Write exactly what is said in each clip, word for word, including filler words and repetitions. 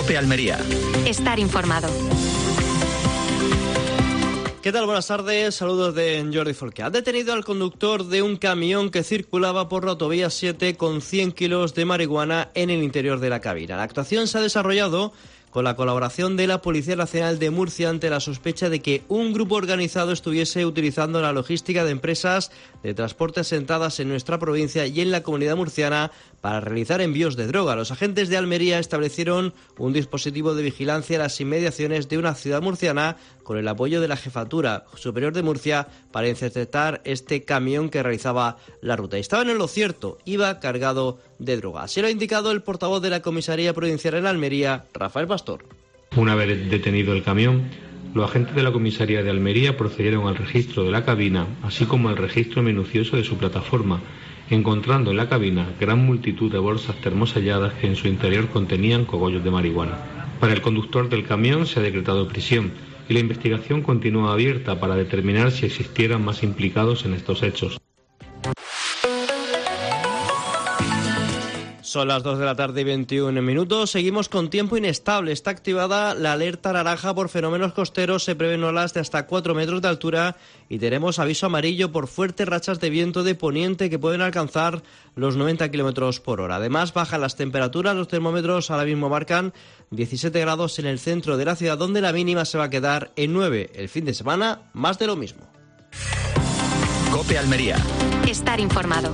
COPE Almería. Estar informado. ¿Qué tal? Buenas tardes, saludos de Jordi Folqué. Ha detenido al conductor de un camión que circulaba por la autovía siete con cien kilos de marihuana en el interior de la cabina. La actuación se ha desarrollado con la colaboración de la Policía Nacional de Murcia ante la sospecha de que un grupo organizado estuviese utilizando la logística de empresas de transporte asentadas en nuestra provincia y en la comunidad murciana para realizar envíos de droga. Los agentes de Almería establecieron un dispositivo de vigilancia en las inmediaciones de una ciudad murciana con el apoyo de la Jefatura Superior de Murcia para interceptar este camión que realizaba la ruta. Y estaban en lo cierto, iba cargado de droga. Así lo ha indicado el portavoz de la Comisaría Provincial en Almería, Rafael Pastor. Una vez detenido el camión, los agentes de la Comisaría de Almería procedieron al registro de la cabina, así como al registro minucioso de su plataforma, encontrando en la cabina gran multitud de bolsas termoselladas que en su interior contenían cogollos de marihuana. Para el conductor del camión se ha decretado prisión y la investigación continúa abierta para determinar si existieran más implicados en estos hechos. Son las dos de la tarde y veintiún minutos. Seguimos con tiempo inestable. Está activada la alerta naranja por fenómenos costeros. Se prevén olas de hasta cuatro metros de altura y tenemos aviso amarillo por fuertes rachas de viento de poniente que pueden alcanzar los noventa kilómetros por hora. Además, bajan las temperaturas. Los termómetros ahora mismo marcan diecisiete grados en el centro de la ciudad, donde la mínima se va a quedar en nueve. El fin de semana, más de lo mismo. COPE Almería. Estar informado.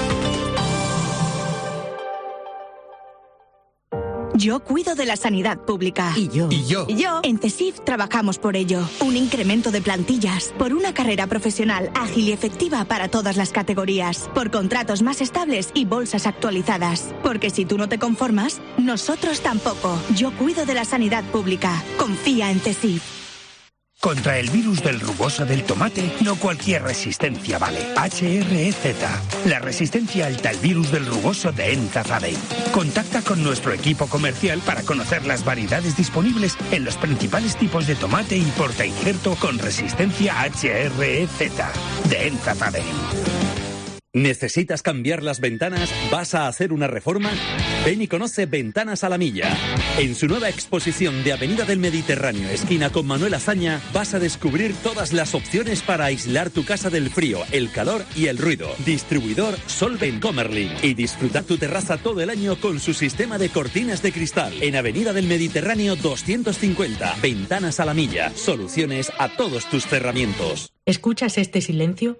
Yo cuido de la sanidad pública. Y yo. Y yo. Y yo. En CESIF trabajamos por ello. Un incremento de plantillas, por una carrera profesional ágil y efectiva para todas las categorías, por contratos más estables y bolsas actualizadas. Porque si tú no te conformas, nosotros tampoco. Yo cuido de la sanidad pública. Confía en CESIF. Contra el virus del rugoso del tomate, no cualquier resistencia vale. H R E Z, la resistencia alta al virus del rugoso de Enzafadem. Contacta con nuestro equipo comercial para conocer las variedades disponibles en los principales tipos de tomate y portainjerto con resistencia H R E Z de Enzafadem. ¿Necesitas cambiar las ventanas? ¿Vas a hacer una reforma? Ven y conoce Ventanas a la Milla. En su nueva exposición de Avenida del Mediterráneo, esquina con Manuel Azaña, vas a descubrir todas las opciones para aislar tu casa del frío, el calor y el ruido. Distribuidor Solven Comerlin. Y disfrutar tu terraza todo el año con su sistema de cortinas de cristal. En Avenida del Mediterráneo doscientos cincuenta. Ventanas a la Milla. Soluciones a todos tus cerramientos. ¿Escuchas este silencio?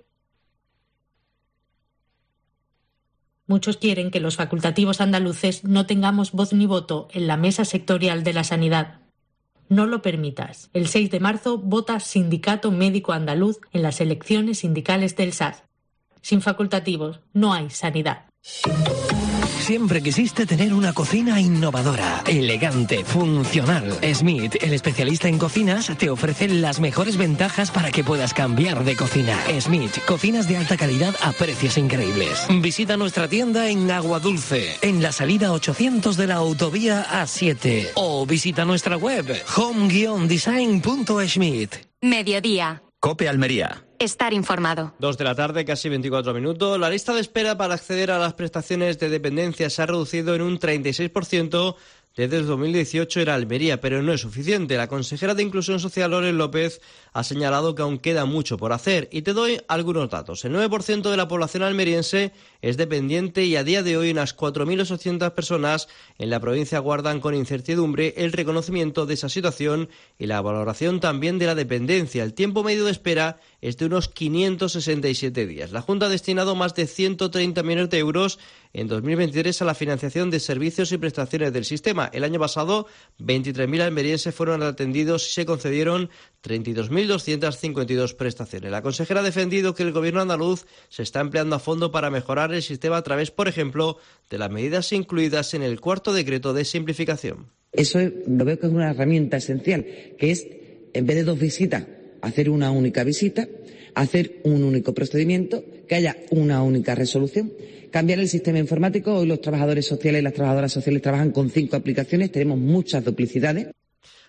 Muchos quieren que los facultativos andaluces no tengamos voz ni voto en la mesa sectorial de la sanidad. No lo permitas. El seis de marzo vota Sindicato Médico Andaluz en las elecciones sindicales del S A S. Sin facultativos no hay sanidad. Siempre quisiste tener una cocina innovadora, elegante, funcional. Smith, el especialista en cocinas, te ofrece las mejores ventajas para que puedas cambiar de cocina. Smith, cocinas de alta calidad a precios increíbles. Visita nuestra tienda en Aguadulce, en la salida ochocientos de la autovía A siete. O visita nuestra web home guion design punto schmidt. Mediodía. COPE Almería. Estar informado. Dos de la tarde, casi veinticuatro minutos. La lista de espera para acceder a las prestaciones de dependencia se ha reducido en un treinta y seis por ciento desde el dos mil dieciocho en Almería, pero no es suficiente. La consejera de Inclusión Social, Loren López, ha señalado que aún queda mucho por hacer. Y te doy algunos datos. El nueve por ciento de la población almeriense es dependiente y a día de hoy unas cuatro mil ochocientas personas en la provincia guardan con incertidumbre el reconocimiento de esa situación y la valoración también de la dependencia. El tiempo medio de espera es de unos quinientos sesenta y siete días. La Junta ha destinado más de ciento treinta millones de euros en dos mil veintitrés a la financiación de servicios y prestaciones del sistema. El año pasado, veintitrés mil almerienses fueron atendidos y se concedieron treinta y dos mil doscientas cincuenta y dos prestaciones. La consejera ha defendido que el gobierno andaluz se está empleando a fondo para mejorar el sistema a través, por ejemplo, de las medidas incluidas en el cuarto decreto de simplificación. Eso es, lo veo que es una herramienta esencial, que es, en vez de dos visitas, hacer una única visita, hacer un único procedimiento, que haya una única resolución, cambiar el sistema informático. Hoy los trabajadores sociales y las trabajadoras sociales trabajan con cinco aplicaciones, tenemos muchas duplicidades.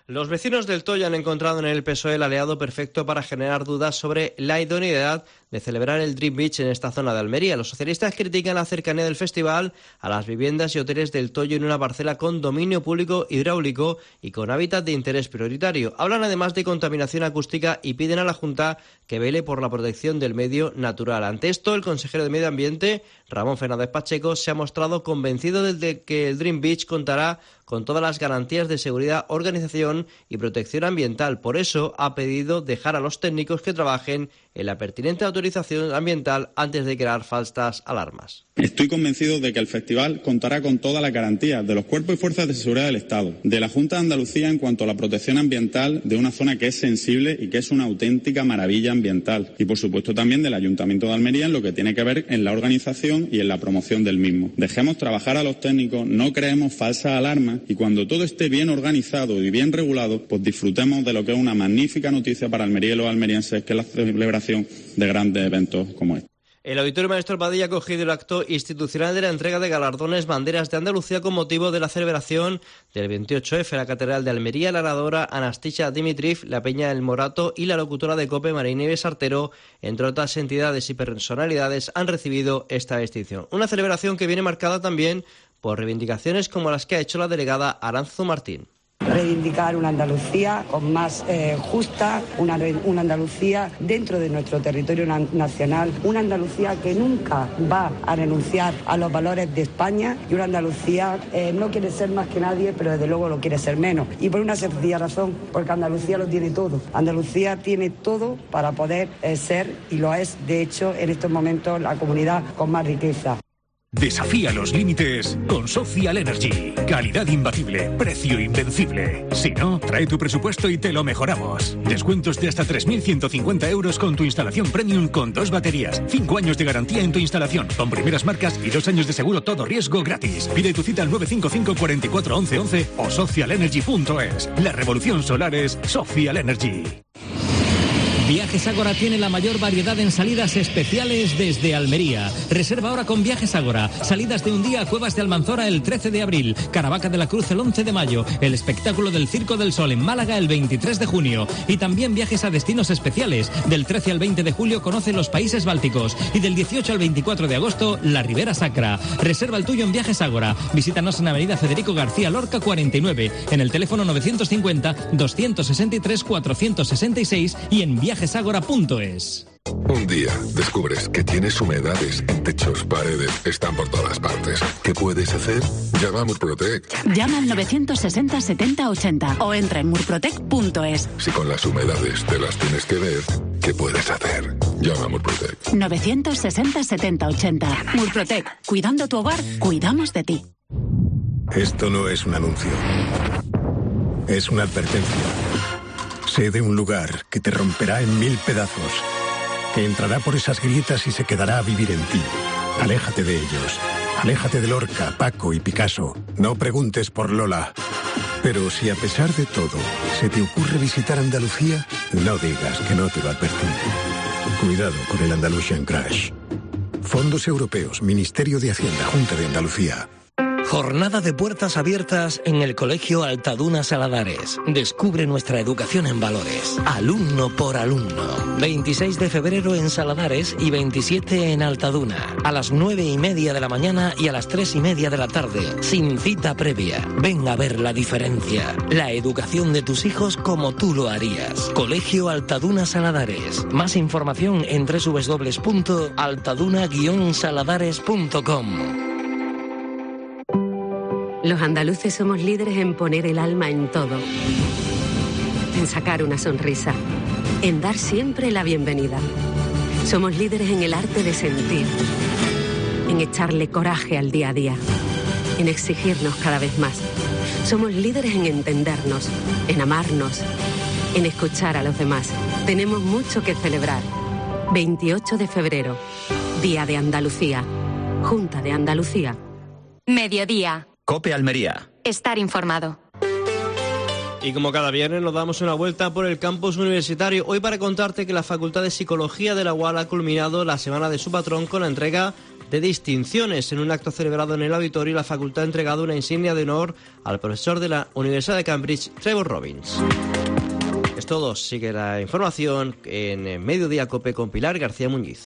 Los vecinos del Toyo han encontrado en el P S O E el aliado perfecto para generar dudas sobre la idoneidad de celebrar el Dream Beach en esta zona de Almería. Los socialistas critican la cercanía del festival a las viviendas y hoteles del Toyo en una parcela con dominio público hidráulico y con hábitat de interés prioritario. Hablan además de contaminación acústica y piden a la Junta que vele por la protección del medio natural. Ante esto, el consejero de Medio Ambiente, Ramón Fernández Pacheco, se ha mostrado convencido de que el Dream Beach contará con todas las garantías de seguridad, organización y protección ambiental. Por eso ha pedido dejar a los técnicos que trabajen en la pertinente autorización ambiental antes de crear falsas alarmas. Estoy convencido de que el festival contará con todas las garantías de los cuerpos y fuerzas de seguridad del Estado, de la Junta de Andalucía en cuanto a la protección ambiental de una zona que es sensible y que es una auténtica maravilla ambiental, y por supuesto también del Ayuntamiento de Almería en lo que tiene que ver en la organización y en la promoción del mismo. Dejemos trabajar a los técnicos, no creemos falsas alarmas, y cuando todo esté bien organizado y bien regulado, pues disfrutemos de lo que es una magnífica noticia para Almería y los almerienses, que es la celebración de grandes eventos como este. El Auditorio Maestro Padilla ha acogido el acto institucional de la entrega de galardones Banderas de Andalucía con motivo de la celebración del veintiocho efe. La Catedral de Almería, la oradora Anastasia Dimitriv, la Peña del Morato y la locutora de COPE María Nieves Artero, entre otras entidades y personalidades, han recibido esta distinción. Una celebración que viene marcada también por reivindicaciones como las que ha hecho la delegada Aranzu Martín. Reivindicar una Andalucía con más eh, justa, una, una Andalucía dentro de nuestro territorio nacional, una Andalucía que nunca va a renunciar a los valores de España, y una Andalucía eh, no quiere ser más que nadie, pero desde luego lo quiere ser menos. Y por una sencilla razón, porque Andalucía lo tiene todo. Andalucía tiene todo para poder eh, ser, y lo es, de hecho, en estos momentos la comunidad con más riqueza. Desafía los límites con Social Energy. Calidad imbatible, precio invencible. Si no, trae tu presupuesto y te lo mejoramos. Descuentos de hasta tres mil ciento cincuenta euros con tu instalación premium con dos baterías. Cinco años de garantía en tu instalación, con primeras marcas y dos años de seguro todo riesgo gratis. Pide tu cita al nueve cinco cinco, cuatro cuatro, once, once o social energy punto es. La revolución solar es Social Energy. Viajes Ágora tiene la mayor variedad en salidas especiales desde Almería. Reserva ahora con Viajes Ágora. Salidas de un día a Cuevas de Almanzora el trece de abril, Caravaca de la Cruz el once de mayo, el espectáculo del Circo del Sol en Málaga el veintitrés de junio y también viajes a destinos especiales. Del trece al veinte de julio conoce los países bálticos y del dieciocho al veinticuatro de agosto la Ribera Sacra. Reserva el tuyo en Viajes Ágora. Visítanos en Avenida Federico García Lorca cuarenta y nueve, en el teléfono novecientos cincuenta, doscientos sesenta y tres, cuatrocientos sesenta y seis y en viajes agora punto es. Un día descubres que tienes humedades en techos, paredes, están por todas partes. ¿Qué puedes hacer? Llama a Murprotec. Llama al novecientos sesenta, setenta, ochenta o entra en murprotec punto es. Si con las humedades te las tienes que ver, ¿qué puedes hacer? Llama a Murprotec. novecientos sesenta, setenta, ochenta. Murprotec. Cuidando tu hogar, cuidamos de ti. Esto no es un anuncio. Es una advertencia. Sé de un lugar que te romperá en mil pedazos, que entrará por esas grietas y se quedará a vivir en ti. Aléjate de ellos. Aléjate de Lorca, Paco y Picasso. No preguntes por Lola. Pero si a pesar de todo se te ocurre visitar Andalucía, no digas que no te lo advertí. Cuidado con el Andalusian Crash. Fondos Europeos, Ministerio de Hacienda, Junta de Andalucía. Jornada de puertas abiertas en el Colegio Altaduna Saladares. Descubre nuestra educación en valores, alumno por alumno. veintiséis de febrero en Saladares y veintisiete en Altaduna. A las nueve y media de la mañana y a las tres y media de la tarde. Sin cita previa. Ven a ver la diferencia. La educación de tus hijos como tú lo harías. Colegio Altaduna Saladares. Más información en doble u doble u doble u punto altaduna guion saladares punto com. Los andaluces somos líderes en poner el alma en todo, en sacar una sonrisa, en dar siempre la bienvenida. Somos líderes en el arte de sentir, en echarle coraje al día a día, en exigirnos cada vez más. Somos líderes en entendernos, en amarnos, en escuchar a los demás. Tenemos mucho que celebrar. veintiocho de febrero, Día de Andalucía, Junta de Andalucía. Mediodía. COPE Almería. Estar informado. Y como cada viernes nos damos una vuelta por el campus universitario, hoy para contarte que la Facultad de Psicología de la U A L ha culminado la semana de su patrón con la entrega de distinciones. En un acto celebrado en el auditorio, la facultad ha entregado una insignia de honor al profesor de la Universidad de Cambridge, Trevor Robbins. Es todo. Sigue la información en Mediodía Cope con Pilar García Muñiz.